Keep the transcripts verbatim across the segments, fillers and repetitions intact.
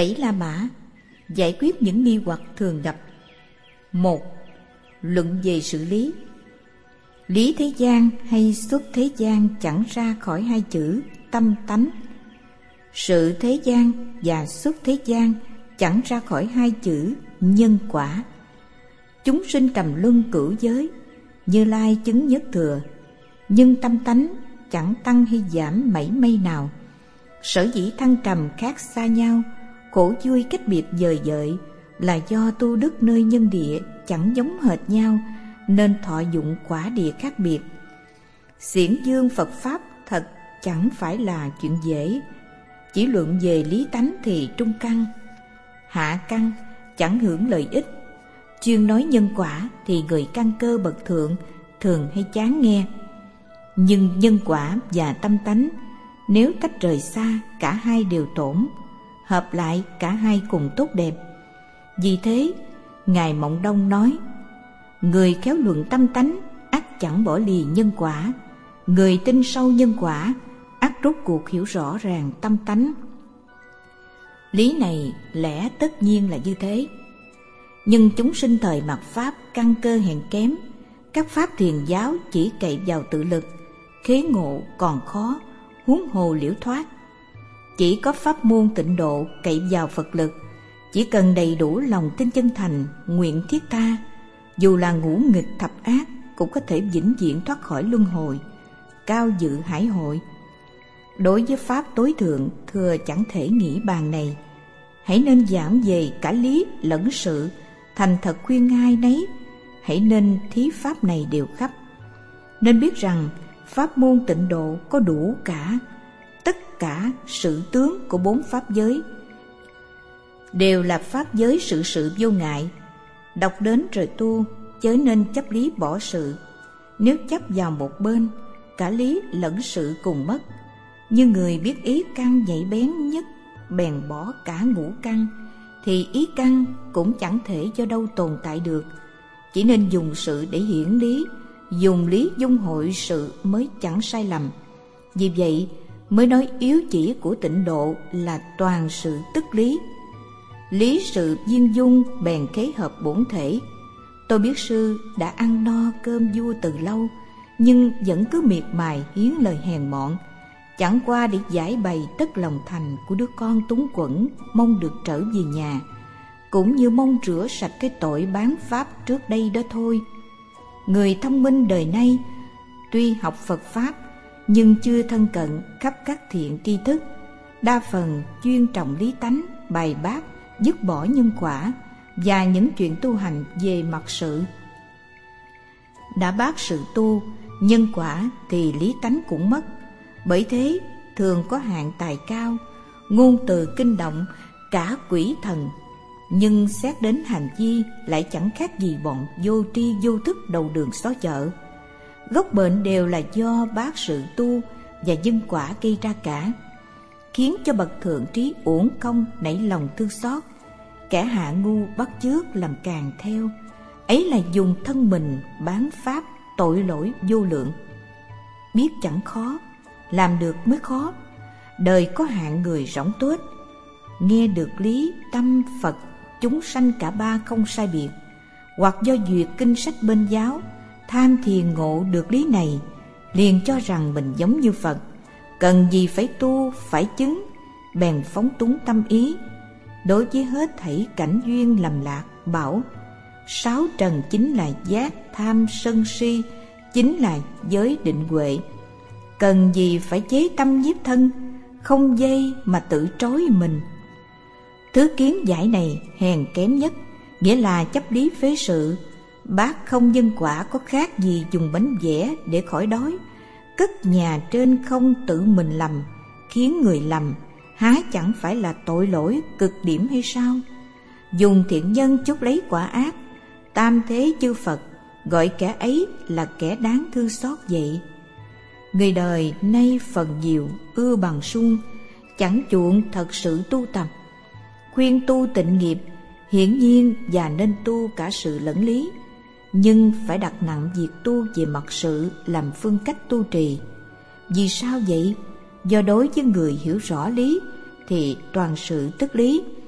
Bảy La Mã giải quyết những nghi hoặc thường gặp. Một. Luận về sự lý. Lý thế gian hay xuất thế gian chẳng ra khỏi hai chữ tâm tánh. Sự thế gian và xuất thế gian chẳng ra khỏi hai chữ nhân quả. Chúng sinh trầm luân cửu giới, Như Lai chứng nhất thừa, nhưng tâm tánh chẳng tăng hay giảm mảy may nào. Sở dĩ thăng trầm khác xa nhau, khổ vui cách biệt dời dợi, là do tu đức nơi nhân địa chẳng giống hệt nhau, nên thọ dụng quả địa khác biệt. Xiển dương Phật Pháp thật chẳng phải là chuyện dễ. Chỉ luận về lý tánh thì trung căn, hạ căn chẳng hưởng lợi ích. Chuyên nói nhân quả thì người căn cơ bậc thượng thường hay chán nghe. Nhưng nhân quả và tâm tánh nếu tách rời xa, cả hai đều tổn, hợp lại cả hai cùng tốt đẹp. Vì thế Ngài Mộng Đông nói: người khéo luận tâm tánh ắt chẳng bỏ lì nhân quả, người tin sâu nhân quả ắt rốt cuộc hiểu rõ ràng tâm tánh. Lý này lẽ tất nhiên là như thế. Nhưng chúng sinh thời mạt Pháp căn cơ hèn kém, các pháp thiền giáo chỉ cậy vào tự lực, khế ngộ còn khó, huống hồ liễu thoát. Chỉ có pháp môn tịnh độ cậy vào Phật lực, chỉ cần đầy đủ lòng tin chân thành, nguyện thiết tha, dù là ngũ nghịch thập ác cũng có thể vĩnh viễn thoát khỏi luân hồi, cao dự hải hội. Đối với pháp tối thượng, thưa chẳng thể nghĩ bàn này. Hãy nên giảng về cả lý lẫn sự, thành thật khuyên ai nấy. Hãy nên thí pháp này đều khắp. Nên biết rằng pháp môn tịnh độ có đủ cả tất cả sự tướng của bốn pháp giới, đều là pháp giới sự sự vô ngại. Đọc đến rồi tu, chớ nên chấp lý bỏ sự. Nếu chấp vào một bên, cả lý lẫn sự cùng mất. Như người biết ý căn nhạy bén nhất, bèn bỏ cả ngũ căn, thì ý căn cũng chẳng thể do đâu tồn tại được. Chỉ nên dùng sự để hiển lý, dùng lý dung hội sự mới chẳng sai lầm. Vì vậy mới nói yếu chỉ của tịnh độ là toàn sự tức lý. Lý sự viên dung bèn khế hợp bổn thể. Tôi biết sư đã ăn no cơm vua từ lâu, nhưng vẫn cứ miệt mài hiến lời hèn mọn, chẳng qua để giải bày tất lòng thành của đứa con túng quẫn mong được trở về nhà, cũng như mong rửa sạch cái tội bán pháp trước đây đó thôi. Người thông minh đời nay tuy học Phật Pháp nhưng chưa thân cận khắp các thiện tri thức, đa phần chuyên trọng lý tánh, bài bác, dứt bỏ nhân quả và những chuyện tu hành về mặt sự. Đã bác sự tu, nhân quả thì lý tánh cũng mất. Bởi thế thường có hạng tài cao, ngôn từ kinh động cả quỷ thần, nhưng xét đến hành vi lại chẳng khác gì bọn vô tri vô thức đầu đường xó chợ. Gốc bệnh đều là do bác sự tu và nhân quả gây ra cả, khiến cho bậc thượng trí uổng công nảy lòng thương xót. Kẻ hạ ngu bắt chước làm càng theo, ấy là dùng thân mình bán pháp, tội lỗi vô lượng. Biết chẳng khó, làm được mới khó. Đời có hạng người rỗng tuếch, nghe được lý tâm Phật chúng sanh cả ba không sai biệt, hoặc do duyệt kinh sách bên giáo, tham thiền ngộ được lý này, liền cho rằng mình giống như Phật, cần gì phải tu phải chứng, bèn phóng túng tâm ý. Đối với hết thảy cảnh duyên lầm lạc, bảo sáu trần chính là giác, tham, sân, si, chính là giới định huệ. Cần gì phải chế tâm nhiếp thân, không dây mà tự trói mình. Thứ kiến giải này hèn kém nhất, nghĩa là chấp lý phế sự. Bác không nhân quả có khác gì dùng bánh vẽ để khỏi đói. Cất nhà trên không tự mình lầm, khiến người lầm, há chẳng phải là tội lỗi cực điểm hay sao? Dùng thiện nhân chuốc lấy quả ác, tam thế chư Phật gọi kẻ ấy là kẻ đáng thương xót vậy. Người đời nay phần nhiều ưa bằng suông, chẳng chuộng thật sự tu tập. Khuyên tu tịnh nghiệp hiển nhiên và nên tu cả sự lẫn lý, nhưng phải đặt nặng việc tu về mặt sự làm phương cách tu trì. Vì sao vậy? Do đối với người hiểu rõ lý thì toàn sự tức lý,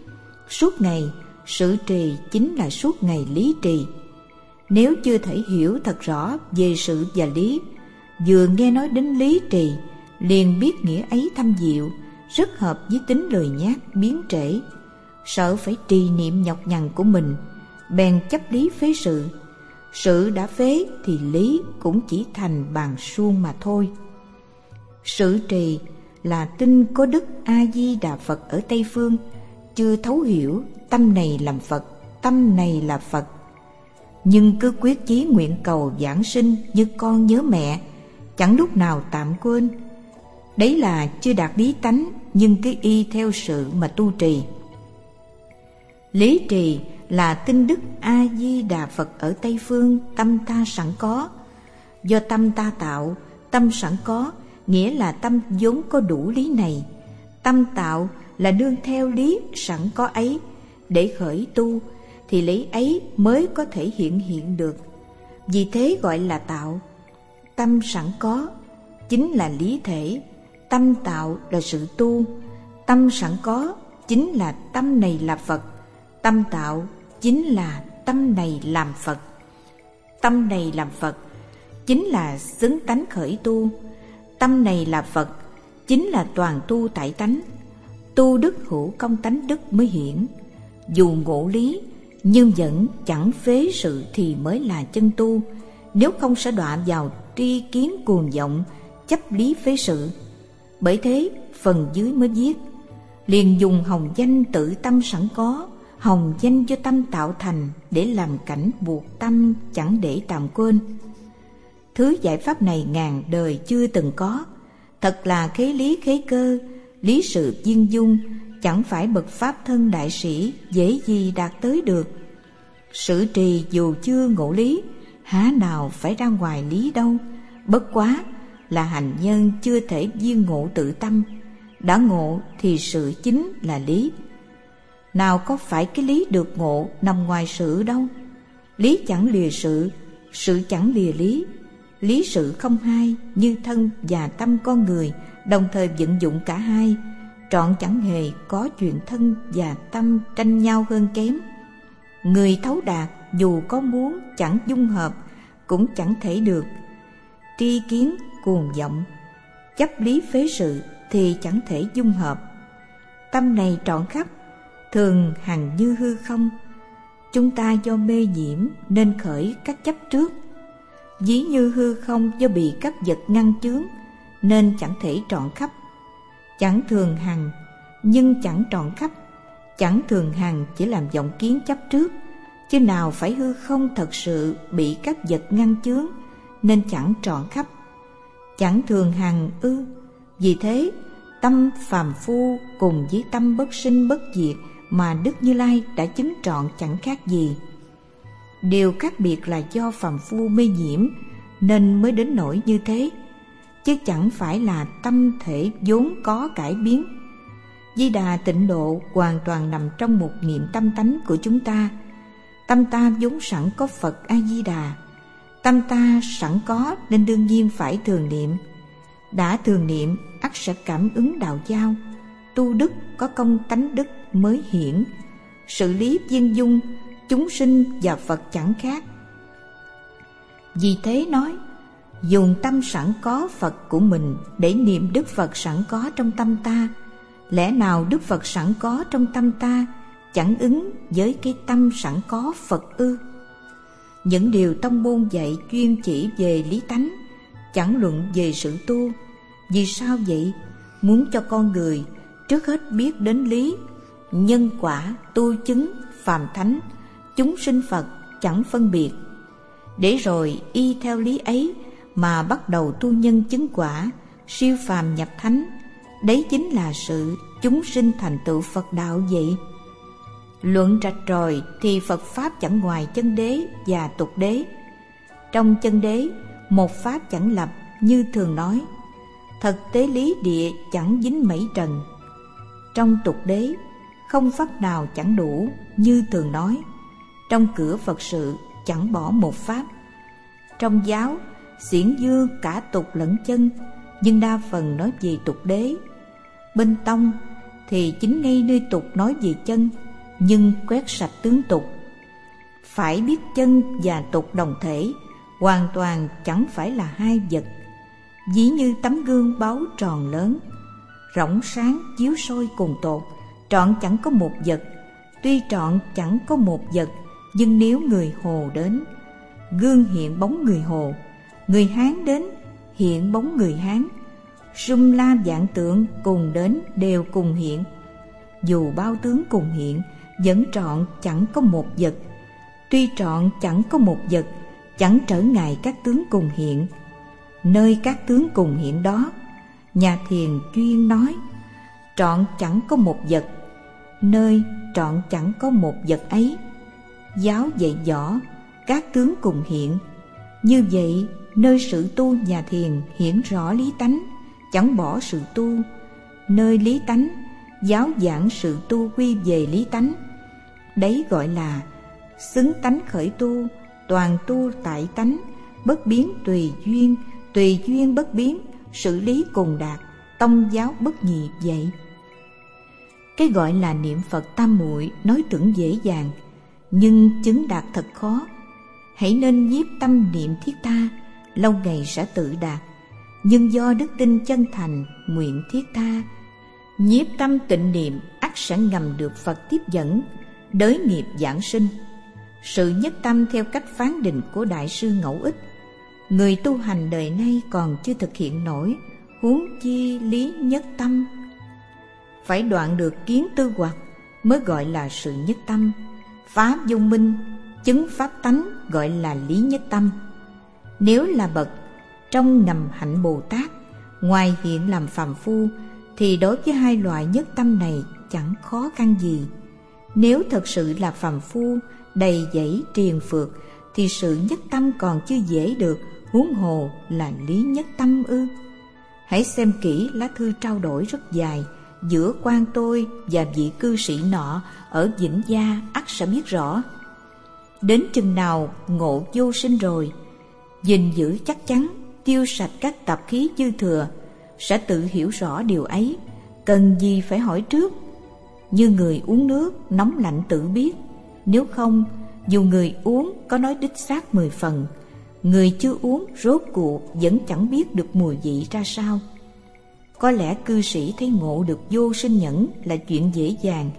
Suốt ngày, sự trì chính là suốt ngày lý trì. Nếu chưa thể hiểu thật rõ về sự và lý, vừa nghe nói đến lý trì, liền biết nghĩa ấy thâm diệu, rất hợp với tính lười nhác biến trễ, sợ phải trì niệm nhọc nhằn của mình, bèn chấp lý phế sự. Sự đã phế thì lý cũng chỉ thành bàn suông mà thôi. Sự trì là tin có Đức A Di Đà Phật ở Tây Phương, chưa thấu hiểu tâm này làm Phật, tâm này là Phật, nhưng cứ quyết chí nguyện cầu vãng sinh như con nhớ mẹ, chẳng lúc nào tạm quên. Đấy là chưa đạt lý tánh, nhưng cứ y theo sự mà tu trì. Lý trì là tin Đức A Di Đà Phật ở Tây Phương tâm ta sẵn có. Do tâm ta tạo, tâm sẵn có nghĩa là tâm vốn có đủ lý này. Tâm tạo là nương theo lý sẵn có ấy để khởi tu, thì lý ấy mới có thể hiện hiện được. Vì thế gọi là tạo. Tâm sẵn có chính là lý thể, tâm tạo là sự tu. Tâm sẵn có chính là tâm này là Phật, tâm tạo chính là tâm này làm Phật. Tâm này làm Phật chính là xứng tánh khởi tu. Tâm này là Phật chính là toàn tu tại tánh. Tu đức hữu công tánh đức mới hiển. Dù ngộ lý nhưng vẫn chẳng phế sự thì mới là chân tu. Nếu không sẽ đọa vào tri kiến cuồng vọng, chấp lý phế sự. Bởi thế phần dưới mới viết: liền dùng hồng danh tự tâm sẵn có, hồng danh do tâm tạo thành, để làm cảnh buộc tâm chẳng để tạm quên. Thứ giải pháp này ngàn đời chưa từng có, thật là khế lý khế cơ, lý sự viên dung, chẳng phải bậc pháp thân đại sĩ dễ gì đạt tới được. Sự trì dù chưa ngộ lý, há nào phải ra ngoài lý đâu, bất quá là hành nhân chưa thể viên ngộ tự tâm. Đã ngộ thì sự chính là lý. Nào có phải cái lý được ngộ nằm ngoài sự đâu. Lý chẳng lìa sự, sự chẳng lìa lý. Lý sự không hai, như thân và tâm con người đồng thời vận dụng cả hai, trọn chẳng hề có chuyện thân và tâm tranh nhau hơn kém. Người thấu đạt dù có muốn chẳng dung hợp cũng chẳng thể được. Tri kiến cuồng vọng, chấp lý phế sự thì chẳng thể dung hợp. Tâm này trọn khắp, thường hằng như hư không. Chúng ta do mê nhiễm nên khởi các chấp trước. Ví như hư không do bị các vật ngăn chướng nên chẳng thể trọn khắp. Chẳng thường hằng nhưng chẳng trọn khắp. Chẳng thường hằng chỉ làm vọng kiến chấp trước, chứ nào phải hư không thật sự bị các vật ngăn chướng nên chẳng trọn khắp. Chẳng thường hằng ư? Vì thế tâm phàm phu cùng với tâm bất sinh bất diệt mà Đức Như Lai đã chứng trọn chẳng khác gì. Điều khác biệt là do phàm phu mê nhiễm nên mới đến nỗi như thế, chứ chẳng phải là tâm thể vốn có cải biến. Di Đà tịnh độ hoàn toàn nằm trong một niệm tâm tánh của chúng ta. Tâm ta vốn sẵn có Phật A-di-đà. Tâm ta sẵn có nên đương nhiên phải thường niệm. Đã thường niệm ắt sẽ cảm ứng đạo giao. Tu đức có công tánh đức mới hiển. Sự lý viên dung, chúng sinh và Phật chẳng khác. Vì thế nói, dùng tâm sẵn có Phật của mình để niệm Đức Phật sẵn có trong tâm ta. Lẽ nào Đức Phật sẵn có trong tâm ta chẳng ứng với cái tâm sẵn có Phật ư? Những điều tông môn dạy chuyên chỉ về lý tánh, chẳng luận về sự tu. Vì sao vậy? Muốn cho con người trước hết biết đến lý, nhân quả, tu chứng, phàm thánh, chúng sinh Phật chẳng phân biệt, để rồi y theo lý ấy mà bắt đầu tu nhân chứng quả, siêu phàm nhập thánh. Đấy chính là sự chúng sinh thành tựu Phật đạo vậy. Luận rạch ròi thì Phật Pháp chẳng ngoài chân đế và tục đế. Trong chân đế, một Pháp chẳng lập như thường nói, thật tế lý địa chẳng dính mảy trần. Trong tục đế, không Pháp nào chẳng đủ như thường nói. Trong cửa Phật sự chẳng bỏ một Pháp. Trong giáo, xiển dương cả tục lẫn chân, nhưng đa phần nói về tục đế. Bên tông thì chính ngay nơi tục nói về chân, nhưng quét sạch tướng tục. Phải biết chân và tục đồng thể, hoàn toàn chẳng phải là hai vật. Ví như tấm gương báu tròn lớn, rỗng sáng chiếu soi cùng tột, trọn chẳng có một vật. Tuy trọn chẳng có một vật, nhưng nếu người Hồ đến, gương hiện bóng người Hồ. Người Hán đến, hiện bóng người Hán. Sum la vạn tượng cùng đến đều cùng hiện. Dù bao tướng cùng hiện, vẫn trọn chẳng có một vật. Tuy trọn chẳng có một vật, chẳng trở ngại các tướng cùng hiện. Nơi các tướng cùng hiện đó, nhà thiền chuyên nói trọn chẳng có một vật. Nơi trọn chẳng có một vật ấy, giáo dạy rõ các tướng cùng hiện. Như vậy, nơi sự tu nhà thiền hiển rõ lý tánh, chẳng bỏ sự tu. Nơi lý tánh, giáo giảng sự tu quy về lý tánh. Đấy gọi là xứng tánh khởi tu, toàn tu tại tánh, bất biến tùy duyên, tùy duyên bất biến, sự lý cùng đạt, tông giáo bất nhị vậy. Cái gọi là niệm Phật tam muội nói tưởng dễ dàng, nhưng chứng đạt thật khó. Hãy nên nhiếp tâm niệm thiết tha, lâu ngày sẽ tự đạt. Nhưng do đức tin chân thành, nguyện thiết tha, nhiếp tâm tịnh niệm ắt sẽ ngầm được Phật tiếp dẫn, đới nghiệp giảng sinh. Sự nhất tâm theo cách phán định của Đại sư Ngẫu Ích, người tu hành đời nay còn chưa thực hiện nổi, huống chi lý nhất tâm. Phải đoạn được kiến tư hoặc mới gọi là sự nhất tâm. Pháp vô minh, chứng pháp tánh gọi là lý nhất tâm. Nếu là bậc trong nằm hạnh Bồ Tát, ngoài hiện làm phàm phu, thì đối với hai loại nhất tâm này chẳng khó khăn gì. Nếu thật sự là phàm phu, đầy dẫy triền phược, thì sự nhất tâm còn chưa dễ được, huống hồ là lý nhất tâm ư? Hãy xem kỹ lá thư trao đổi rất dài giữa quan tôi và vị cư sĩ nọ ở Vĩnh Gia, ắt sẽ biết rõ. Đến chừng nào ngộ vô sinh rồi, gìn giữ chắc chắn, tiêu sạch các tạp khí dư thừa, sẽ tự hiểu rõ điều ấy, cần gì phải hỏi trước. Như người uống nước, nóng lạnh tự biết. Nếu không, dù người uống có nói đích xác mười phần, người chưa uống rốt cuộc vẫn chẳng biết được mùi vị ra sao. Có lẽ cư sĩ thấy ngộ được vô sinh nhẫn là chuyện dễ dàng,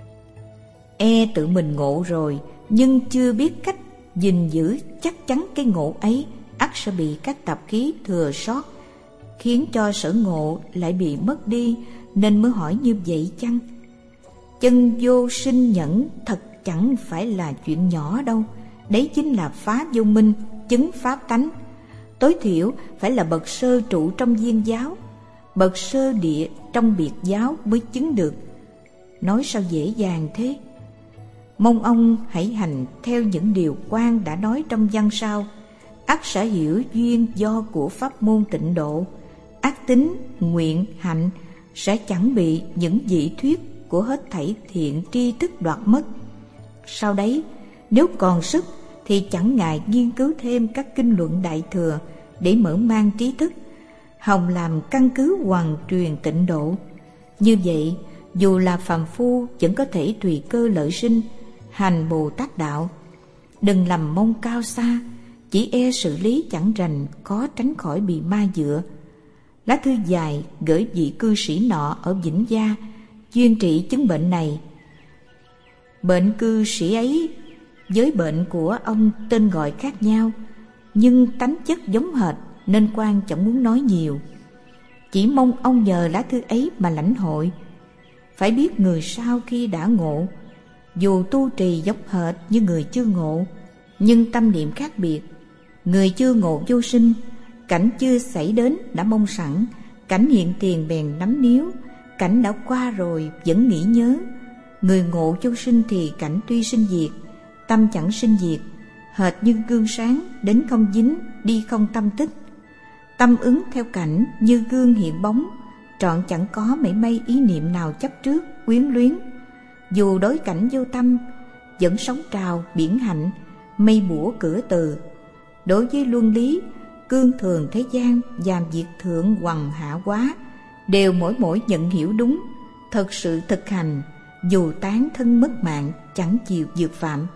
e tự mình ngộ rồi nhưng chưa biết cách gìn giữ chắc chắn cái ngộ ấy, ắt sẽ bị các tạp khí thừa sót, khiến cho sở ngộ lại bị mất đi, nên mới hỏi như vậy chăng? Chân vô sinh nhẫn thật chẳng phải là chuyện nhỏ đâu. Đấy chính là phá vô minh, chứng pháp tánh. Tối thiểu phải là bậc sơ trụ trong viên giáo, bậc sơ địa trong biệt giáo mới chứng được. Nói sao dễ dàng thế? Mong ông hãy hành theo những điều quan đã nói trong văn sau, ắt sẽ hiểu duyên do của pháp môn tịnh độ. Ác tính, nguyện, hạnh sẽ chẳng bị những dị thuyết của hết thảy thiện tri thức đoạt mất. Sau đấy, nếu còn sức thì chẳng ngại nghiên cứu thêm các kinh luận đại thừa để mở mang trí thức, hòng làm căn cứ hoàn truyền tịnh độ. Như vậy, dù là phàm phu vẫn có thể tùy cơ lợi sinh, hành Bồ Tát đạo. Đừng lầm mong cao xa, chỉ e xử lý chẳng rành, khó tránh khỏi bị ma dựa. Lá thư dài gửi vị cư sĩ nọ ở Vĩnh Gia, chuyên trị chứng bệnh này. Bệnh cư sĩ ấy với bệnh của ông tên gọi khác nhau, nhưng tánh chất giống hệt, nên quan chẳng muốn nói nhiều. Chỉ mong ông nhờ lá thư ấy mà lãnh hội. Phải biết người sau khi đã ngộ, dù tu trì giống hệt như người chưa ngộ, nhưng tâm niệm khác biệt. Người chưa ngộ vô sinh, cảnh chưa xảy đến đã mong sẵn, cảnh hiện tiền bèn nắm níu, cảnh đã qua rồi vẫn nghĩ nhớ. Người ngộ vô sinh thì cảnh tuy sinh diệt, tâm chẳng sinh diệt, hệt như gương sáng, đến không dính, đi không tâm tích. Tâm ứng theo cảnh như gương hiện bóng, trọn chẳng có mảy may ý niệm nào chấp trước, quyến luyến. Dù đối cảnh vô tâm, vẫn sống trào biển hạnh, mây bủa cửa từ. Đối với luân lý, cương thường thế gian và việc thượng hoằng hạ quá, đều mỗi mỗi nhận hiểu đúng, thật sự thực hành, dù tán thân mất mạng chẳng chịu vượt phạm.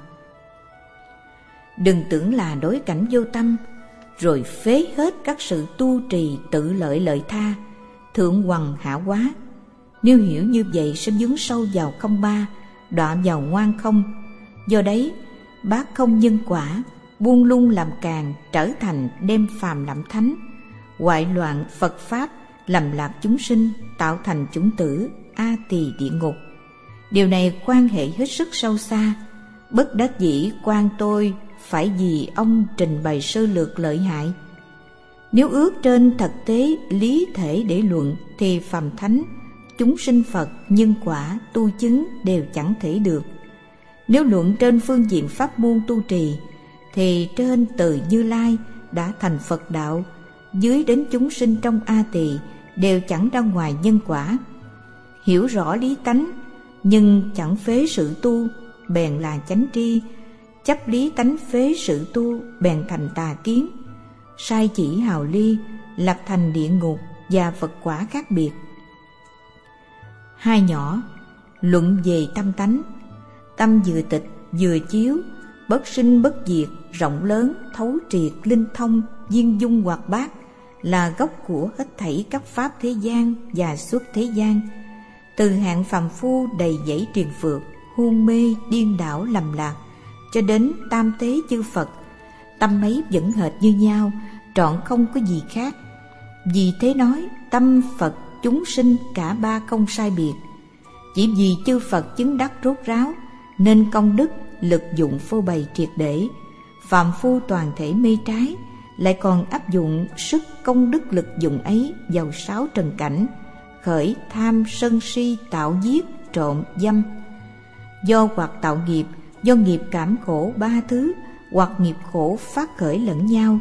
Đừng tưởng là đối cảnh vô tâm, rồi phế hết các sự tu trì tự lợi lợi tha, thượng hoằng hạ quá. Nếu hiểu như vậy sẽ dướng sâu vào không ba, đọa vào ngoan không. Do đấy, bác không nhân quả, buông lung làm càng, trở thành đem phàm làm thánh, hoại loạn Phật Pháp, lầm lạc chúng sinh, tạo thành chủng tử, a tỳ địa ngục. Điều này quan hệ hết sức sâu xa. Bất đắc dĩ quan tôi phải vì ông trình bày sơ lược lợi hại. Nếu ước trên thực tế lý thể để luận thì phàm thánh, chúng sinh Phật, nhân quả, tu chứng đều chẳng thể được. Nếu luận trên phương diện pháp môn tu trì thì trên từ Như Lai đã thành Phật đạo, dưới đến chúng sinh trong A Tỳ đều chẳng ra ngoài nhân quả. Hiểu rõ lý tánh nhưng chẳng phế sự tu, bèn là chánh tri. Chấp lý tánh phế sự tu, bèn thành tà kiến. Sai chỉ hào ly, lập thành địa ngục và Phật quả khác biệt. Hai nhỏ, luận về tâm tánh. Tâm vừa tịch vừa chiếu, bất sinh bất diệt, rộng lớn, thấu triệt, linh thông, viên dung hoạt bát, là gốc của hết thảy các pháp thế gian và xuất thế gian. Từ hạng phàm phu đầy dẫy triền phược, hôn mê, điên đảo, lầm lạc, cho đến tam tế chư Phật, tâm ấy vẫn hệt như nhau, trọn không có gì khác. Vì thế nói tâm Phật chúng sinh cả ba không sai biệt. Chỉ vì chư Phật chứng đắc rốt ráo nên công đức lực dụng phô bày triệt để. Phàm phu toàn thể mê trái, lại còn áp dụng sức công đức lực dụng ấy vào sáu trần cảnh, khởi tham sân si, tạo giết, trộm, dâm. Do hoặc tạo nghiệp, do nghiệp cảm khổ ba thứ, hoặc nghiệp khổ phát khởi lẫn nhau,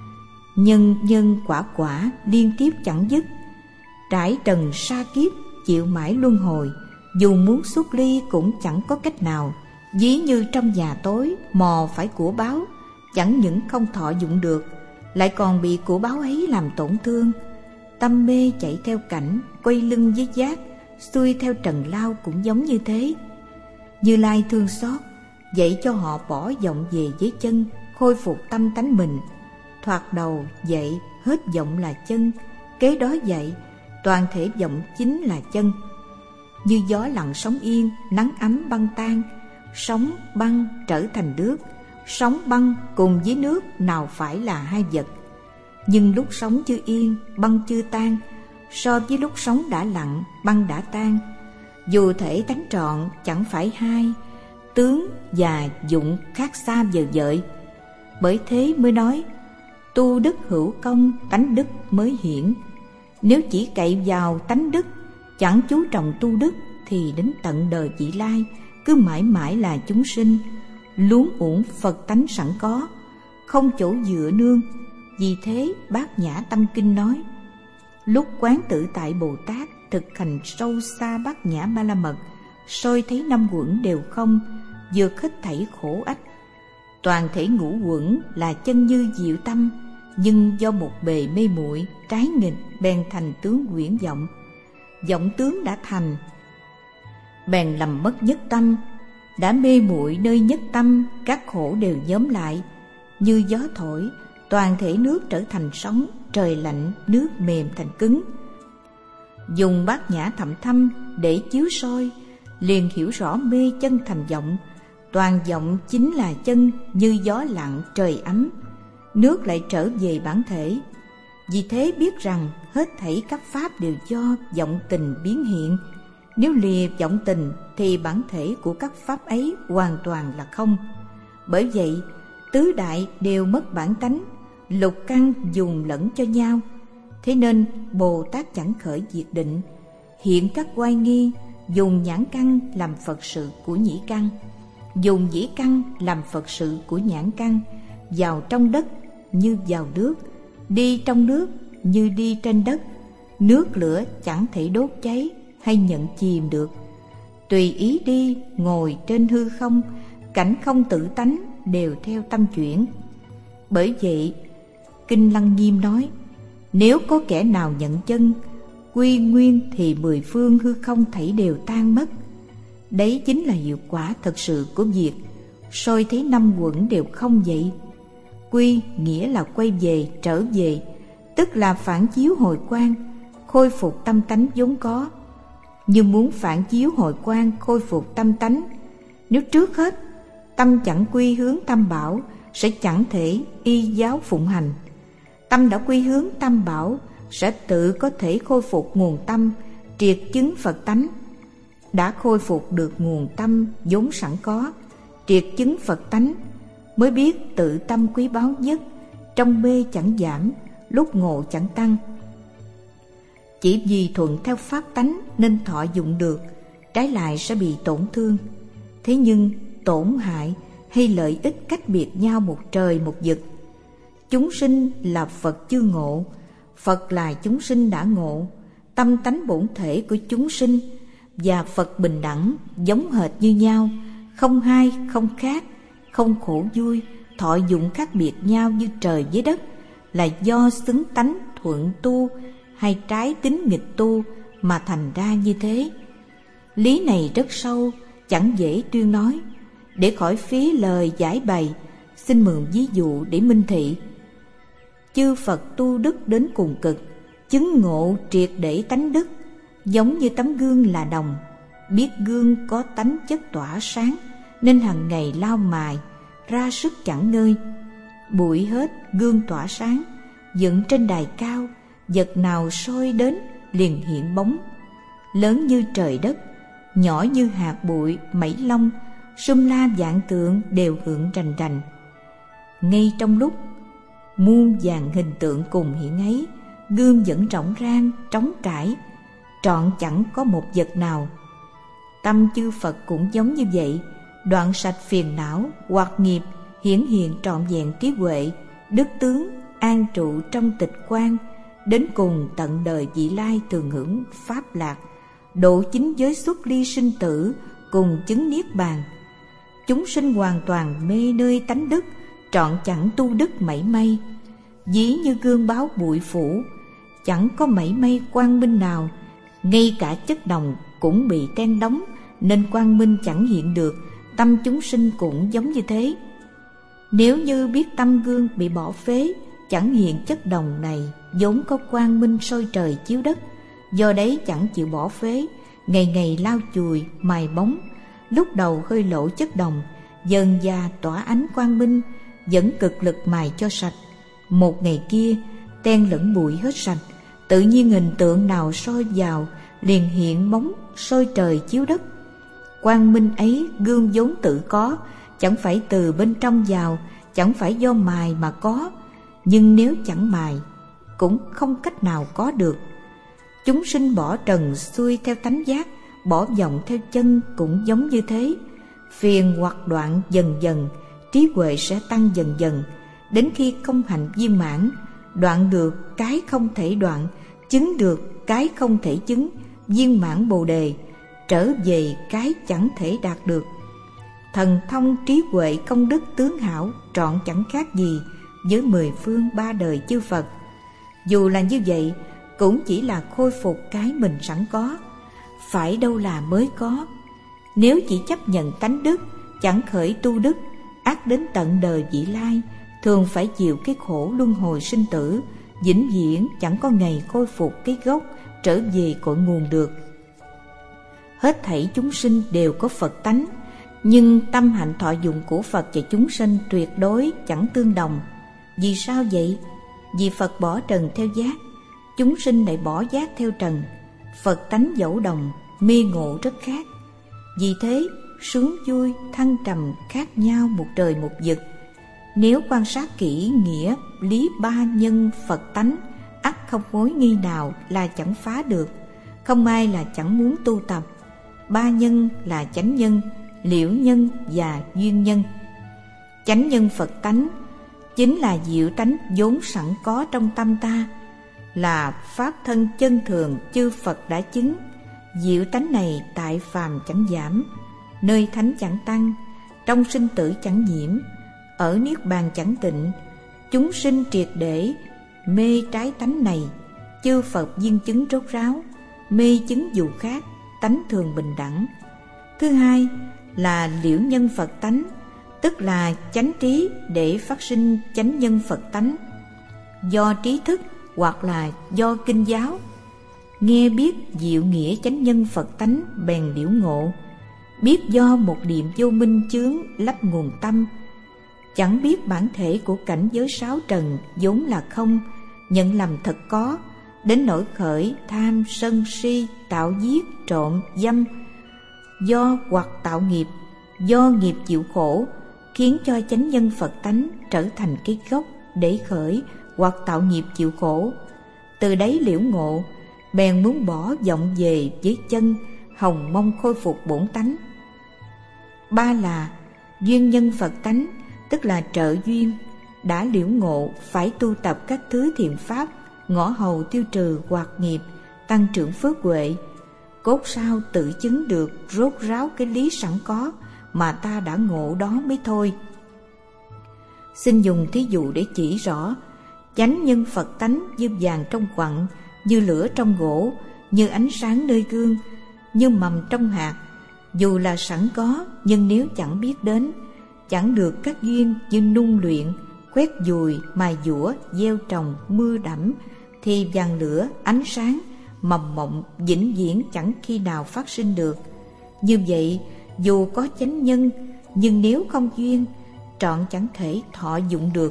nhân nhân quả quả liên tiếp chẳng dứt. Trải trần sa kiếp, chịu mãi luân hồi, dù muốn xuất ly cũng chẳng có cách nào. Ví như trong nhà tối mò phải của báo, chẳng những không thọ dụng được, lại còn bị của báo ấy làm tổn thương. Tâm mê chạy theo cảnh, quay lưng với giác, xuôi theo trần lao cũng giống như thế. Như Lai thương xót, dạy cho họ bỏ vọng về với chân, khôi phục tâm tánh mình. Thoạt đầu dạy hết vọng là chân, kế đó dạy toàn thể vọng chính là chân. Như gió lặng sóng yên, nắng ấm băng tan, sóng băng trở thành nước. Sóng băng cùng với nước nào phải là hai vật. Nhưng lúc sóng chưa yên, băng chưa tan, so với lúc sóng đã lặng, băng đã tan. Dù thể tánh trọn chẳng phải hai, tướng và dụng khác xa vời vợi. Bởi thế mới nói tu đức hữu công, tánh đức mới hiển. Nếu chỉ cậy vào tánh đức, chẳng chú trọng tu đức, thì đến tận đời vị lai cứ mãi mãi là chúng sinh, luống uổng Phật tánh sẵn có, không chỗ dựa nương. Vì thế Bát Nhã Tâm Kinh nói: lúc quán tự tại Bồ Tát thực hành sâu xa Bát Nhã Ba La Mật, soi thấy năm uẩn đều không, vượt hết thảy khổ ách. Toàn thể ngũ uẩn là chân như diệu tâm, nhưng do một bề mê muội trái nghịch bèn thành tướng quyển vọng. Vọng tướng đã thành, bèn lầm mất nhất tâm. Đã mê muội nơi nhất tâm, các khổ đều nhóm lại. Như gió thổi, toàn thể nước trở thành sóng, trời lạnh, nước mềm thành cứng. Dùng Bát Nhã Thậm Thâm để chiếu soi, liền hiểu rõ mê chân thành vọng. Toàn vọng chính là chân, như gió lặng, trời ấm, nước lại trở về bản thể. Vì thế biết rằng hết thảy các pháp đều do vọng tình biến hiện. Nếu lìa vọng tình thì bản thể của các pháp ấy hoàn toàn là không. Bởi vậy tứ đại đều mất bản tánh, lục căn dùng lẫn cho nhau. Thế nên Bồ Tát chẳng khởi diệt định, hiện các oai nghi, dùng nhãn căn làm Phật sự của nhĩ căn, dùng dĩ căn làm Phật sự của nhãn căn. Vào trong đất như vào nước, đi trong nước như đi trên đất. Nước lửa chẳng thể đốt cháy hay nhận chìm được. Tùy ý đi, ngồi trên hư không, cảnh không tự tánh đều theo tâm chuyển. Bởi vậy Kinh Lăng Nghiêm nói: nếu có kẻ nào nhận chân quy nguyên thì mười phương hư không thảy đều tan mất. Đấy chính là hiệu quả thật sự của việc soi thấy năm uẩn đều không vậy. Quy nghĩa là quay về, trở về, tức là phản chiếu hồi quang, khôi phục tâm tánh vốn có. Nhưng muốn phản chiếu hồi quang, khôi phục tâm tánh, nếu trước hết tâm chẳng quy hướng Tam Bảo, sẽ chẳng thể y giáo phụng hành. Tâm đã quy hướng Tam Bảo, sẽ tự có thể khôi phục nguồn tâm, triệt chứng Phật tánh. Đã khôi phục được nguồn tâm vốn sẵn có, triệt chứng Phật tánh, mới biết tự tâm quý báu nhất, trong mê chẳng giảm, lúc ngộ chẳng tăng. Chỉ vì thuận theo pháp tánh nên thọ dụng được, trái lại sẽ bị tổn thương. Thế nhưng tổn hại hay lợi ích cách biệt nhau một trời một vực. Chúng sinh là Phật chưa ngộ, Phật là chúng sinh đã ngộ. Tâm tánh bổn thể của chúng sinh và Phật bình đẳng, giống hệt như nhau, không hai không khác, không khổ vui, thọ dụng khác biệt nhau như trời với đất, là do xứng tánh thuận tu hay trái tính nghịch tu mà thành ra như thế. Lý này rất sâu, chẳng dễ tuyên nói. Để khỏi phí lời giải bày, xin mượn ví dụ để minh thị. Chư Phật tu đức đến cùng cực, chứng ngộ triệt để tánh đức, giống như tấm gương là đồng. Biết gương có tánh chất tỏa sáng, nên hàng ngày lau mài, ra sức chẳng ngơi. Bụi hết, gương tỏa sáng, dựng trên đài cao, vật nào soi đến liền hiện bóng. Lớn như trời đất, nhỏ như hạt bụi, mảy lông, sum la vạn tượng đều hưởng rành rành. Ngay trong lúc muôn vàn hình tượng cùng hiện ấy, gương vẫn rỗng rang, trống trải, trọn chẳng có một vật nào. Tâm chư Phật cũng giống như vậy, đoạn sạch phiền não, hoặc nghiệp, hiển hiện trọn vẹn trí huệ, đức tướng, an trụ trong tịch quan, đến cùng tận đời vị lai thường hưởng pháp lạc, độ chính giới xuất ly sinh tử, cùng chứng niết bàn. Chúng sinh hoàn toàn mê nơi tánh đức, trọn chẳng tu đức mảy may. Ví như gương báo bụi phủ, chẳng có mảy may quang minh nào, ngay cả chất đồng cũng bị ten đóng, nên quang minh chẳng hiện được. Tâm chúng sinh cũng giống như thế. Nếu như biết tâm gương bị bỏ phế, chẳng hiện chất đồng này, vốn có quang minh soi trời chiếu đất, do đấy chẳng chịu bỏ phế, ngày ngày lau chùi mài bóng. Lúc đầu hơi lộ chất đồng, dần dà tỏa ánh quang minh, vẫn cực lực mài cho sạch. Một ngày kia ten lẫn bụi hết sạch, tự nhiên hình tượng nào soi vào liền hiện bóng soi trời chiếu đất. Quang minh ấy gương vốn tự có, chẳng phải từ bên trong vào, chẳng phải do mài mà có. Nhưng nếu chẳng mài cũng không cách nào có được. Chúng sinh bỏ trần xuôi theo tánh giác, bỏ vọng theo chân cũng giống như thế. Phiền hoặc đoạn dần dần, trí huệ sẽ tăng dần dần, đến khi công hạnh viên mãn, đoạn được cái không thể đoạn, chứng được cái không thể chứng, viên mãn bồ đề, trở về cái chẳng thể đạt được. Thần thông trí huệ công đức tướng hảo trọn chẳng khác gì với mười phương ba đời chư Phật. Dù là như vậy, cũng chỉ là khôi phục cái mình sẵn có, phải đâu là mới có. Nếu chỉ chấp nhận tánh đức, chẳng khởi tu đức, ác đến tận đời vị lai, thường phải chịu cái khổ luân hồi sinh tử, vĩnh viễn chẳng có ngày khôi phục cái gốc, trở về cội nguồn được. Hết thảy chúng sinh đều có Phật tánh, nhưng tâm hạnh thọ dụng của Phật và chúng sinh tuyệt đối chẳng tương đồng. Vì sao vậy? Vì Phật bỏ trần theo giác, chúng sinh lại bỏ giác theo trần. Phật tánh dẫu đồng, mê ngộ rất khác. Vì thế, sướng vui, thăng trầm khác nhau một trời một vực. Nếu quan sát kỹ nghĩa lý ba nhân Phật tánh, ắt không mối nghi nào là chẳng phá được, không ai là chẳng muốn tu tập. Ba nhân là chánh nhân, liễu nhân và duyên nhân. Chánh nhân Phật tánh chính là diệu tánh vốn sẵn có trong tâm ta, là pháp thân chân thường chư Phật đã chứng. Diệu tánh này tại phàm chẳng giảm, nơi thánh chẳng tăng, trong sinh tử chẳng nhiễm, ở niết bàn chẳng tịnh. Chúng sinh triệt để mê trái tánh này, chư Phật viên chứng rốt ráo, mê chứng dù khác, tánh thường bình đẳng. Thứ hai là liễu nhân Phật tánh, tức là chánh trí để phát sinh chánh nhân Phật tánh. Do trí thức hoặc là do kinh giáo, nghe biết diệu nghĩa chánh nhân Phật tánh bèn liễu ngộ. Biết do một niệm vô minh chướng lấp nguồn tâm, chẳng biết bản thể của cảnh giới sáu trần vốn là không, nhận lầm thật có, đến nỗi khởi tham sân si, tạo giết trộm dâm, do hoặc tạo nghiệp, do nghiệp chịu khổ, khiến cho chánh nhân Phật tánh trở thành cái gốc để khởi hoặc tạo nghiệp chịu khổ. Từ đấy liễu ngộ, bèn muốn bỏ vọng về với chân, hồng mong khôi phục bổn tánh. Ba là duyên nhân Phật tánh, tức là trợ duyên. Đã liễu ngộ phải tu tập các thứ thiện pháp, ngõ hầu tiêu trừ hoặc nghiệp, tăng trưởng phước huệ. Cốt sao tự chứng được rốt ráo cái lý sẵn có mà ta đã ngộ đó mới thôi. Xin dùng thí dụ để chỉ rõ. Chánh nhân Phật tánh như vàng trong quặng, như lửa trong gỗ, như ánh sáng nơi gương, như mầm trong hạt. Dù là sẵn có, nhưng nếu chẳng biết đến, chẳng được các duyên như nung luyện, quét dùi, mài dũa, gieo trồng, mưa đẫm, thì vàng lửa, ánh sáng, mầm mộng vĩnh viễn chẳng khi nào phát sinh được. Như vậy, dù có chánh nhân, nhưng nếu không duyên, trọn chẳng thể thọ dụng được.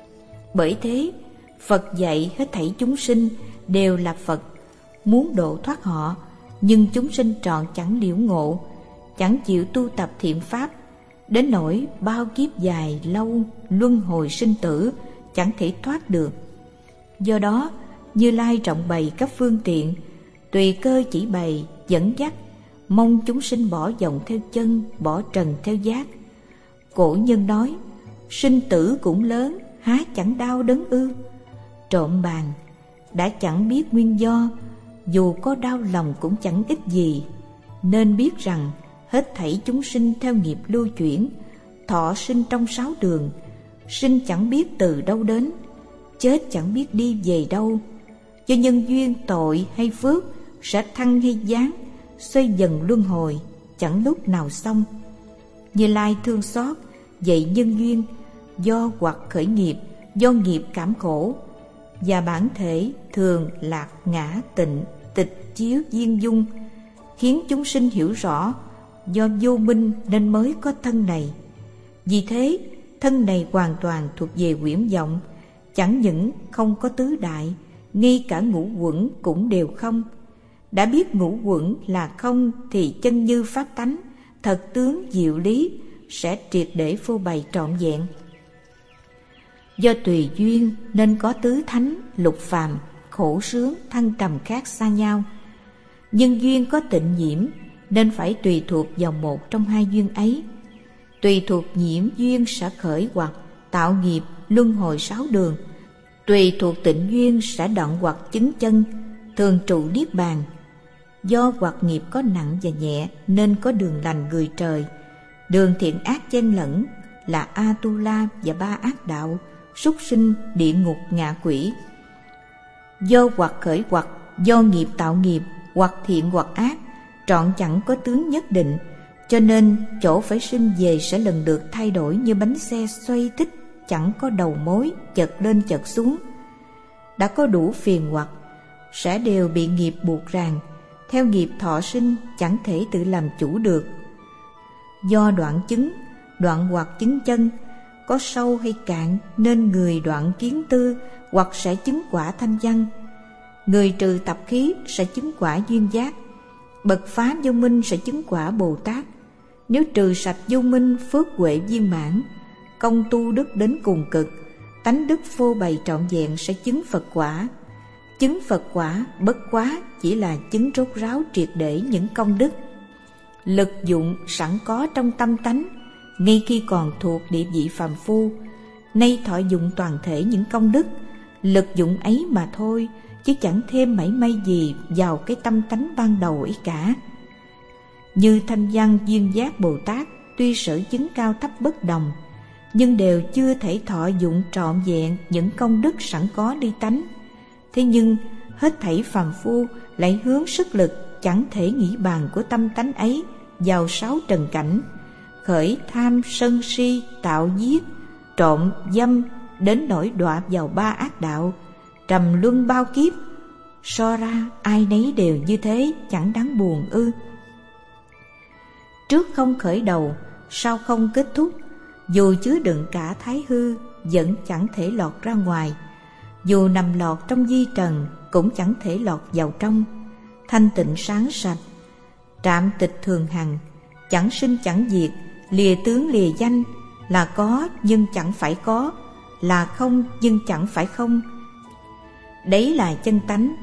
Bởi thế, Phật dạy hết thảy chúng sinh đều là Phật, muốn độ thoát họ, nhưng chúng sinh trọn chẳng liễu ngộ, chẳng chịu tu tập thiện pháp, đến nỗi bao kiếp dài lâu luân hồi sinh tử chẳng thể thoát được. Do đó, Như Lai trọng bày các phương tiện, tùy cơ chỉ bày dẫn dắt, mong chúng sinh bỏ vọng theo chân, bỏ trần theo giác. Cổ nhân nói, sinh tử cũng lớn, há chẳng đau đớn ư? Trộm bàn, đã chẳng biết nguyên do, dù có đau lòng cũng chẳng ích gì. Nên biết rằng hết thảy chúng sinh theo nghiệp lưu chuyển, thọ sinh trong sáu đường, sinh chẳng biết từ đâu đến, chết chẳng biết đi về đâu. Do nhân duyên tội hay phước, sẽ thăng hay giáng, xoay dần luân hồi, chẳng lúc nào xong. Như Lai thương xót dạy nhân duyên, do hoặc khởi nghiệp, do nghiệp cảm khổ, và bản thể thường lạc ngã tịnh, tịch chiếu duyên dung, khiến chúng sinh hiểu rõ do vô minh nên mới có thân này. Vì thế, thân này hoàn toàn thuộc về huyễn vọng, chẳng những không có tứ đại, ngay cả ngũ uẩn cũng đều không. Đã biết ngũ uẩn là không thì chân như pháp tánh, thật tướng diệu lý sẽ triệt để phô bày trọn vẹn. Do tùy duyên nên có tứ thánh, lục phàm, khổ sướng, thăng trầm khác xa nhau. Nhân duyên có tịnh nhiễm nên phải tùy thuộc vào một trong hai duyên ấy. Tùy thuộc nhiễm duyên sẽ khởi hoặc tạo nghiệp luân hồi sáu đường. Tùy thuộc tịnh duyên sẽ đoạn hoặc chứng chân, thường trụ niết bàn. Do hoặc nghiệp có nặng và nhẹ nên có đường lành người trời, đường thiện ác chen lẫn là Atula và ba ác đạo, súc sinh, địa ngục, ngạ quỷ. Do hoặc khởi hoặc, do nghiệp tạo nghiệp, hoặc thiện hoặc ác, trọn chẳng có tướng nhất định, cho nên chỗ phải sinh về sẽ lần lượt thay đổi như bánh xe xoay tích, chẳng có đầu mối, chật lên chật xuống. Đã có đủ phiền hoặc, sẽ đều bị nghiệp buộc ràng, theo nghiệp thọ sinh chẳng thể tự làm chủ được. Do đoạn chứng, đoạn hoặc chứng chân, có sâu hay cạn nên người đoạn kiến tư hoặc sẽ chứng quả thanh văn. Người trừ tập khí sẽ chứng quả duyên giác, bậc phá vô minh sẽ chứng quả Bồ Tát. Nếu trừ sạch vô minh, phước huệ viên mãn, công tu đức đến cùng cực, tánh đức phô bày trọn vẹn sẽ chứng Phật quả. Chứng Phật quả bất quá chỉ là chứng rốt ráo triệt để những công đức, lực dụng sẵn có trong tâm tánh, ngay khi còn thuộc địa vị phàm phu. Nay thọ dụng toàn thể những công đức, lực dụng ấy mà thôi, chứ chẳng thêm mảy may gì vào cái tâm tánh ban đầu ấy cả. Như Thanh Văn Duyên Giác Bồ Tát tuy sở chứng cao thấp bất đồng, nhưng đều chưa thể thọ dụng trọn vẹn những công đức sẵn có nơi tánh. Thế nhưng hết thảy phàm phu lại hướng sức lực chẳng thể nghĩ bàn của tâm tánh ấy vào sáu trần cảnh, khởi tham sân si, tạo giết, trộm dâm, đến nỗi đọa vào ba ác đạo, trầm luân bao kiếp. So ra ai nấy đều như thế, chẳng đáng buồn ư? Trước không khởi đầu, sau không kết thúc, dù chứa đựng cả thái hư vẫn chẳng thể lọt ra ngoài, dù nằm lọt trong di trần cũng chẳng thể lọt vào trong. Thanh tịnh sáng sạch, trạm tịch thường hằng, chẳng sinh chẳng diệt, lìa tướng lìa danh, là có nhưng chẳng phải có, là không nhưng chẳng phải không. Đấy là chân tánh.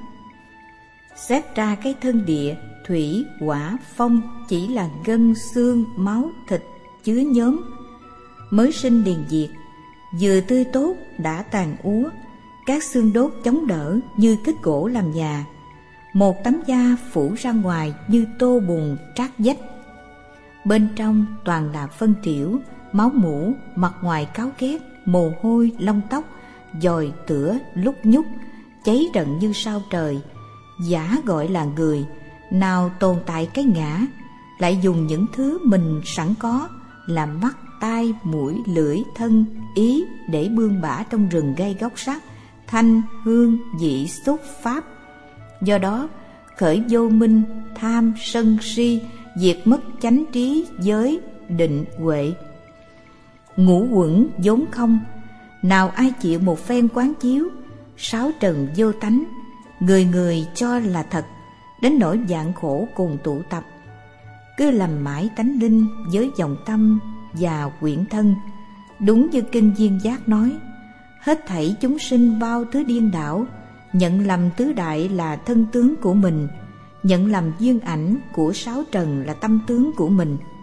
Xét ra cái thân địa, thủy, hỏa, phong chỉ là gân, xương, máu, thịt, chứa nhóm, mới sinh liền diệt, vừa tươi tốt đã tàn úa, các xương đốt chống đỡ như thích gỗ làm nhà, một tấm da phủ ra ngoài như tô bùn trát vách. Bên trong toàn là phân triểu, máu mủ, mặt ngoài cáo ghét, mồ hôi, lông tóc, dòi tửa, lúc nhúc, cháy rận như sao trời. Giả gọi là người, nào tồn tại cái ngã, lại dùng những thứ mình sẵn có là mắt, tai, mũi, lưỡi, thân, ý để bươn bả trong rừng gây gốc sắc, thanh, hương, vị, xúc, pháp. Do đó khởi vô minh, tham, sân, si, diệt mất chánh trí, giới, định, huệ. Ngũ uẩn vốn không, nào ai chịu một phen quán chiếu, sáu trần vô tánh, người người cho là thật, đến nỗi vạn khổ cùng tụ tập. Cứ lầm mãi tánh linh với vọng tâm và quyển thân. Đúng như kinh Viên Giác nói, hết thảy chúng sinh bao thứ điên đảo, nhận lầm tứ đại là thân tướng của mình, nhận lầm duyên ảnh của sáu trần là tâm tướng của mình.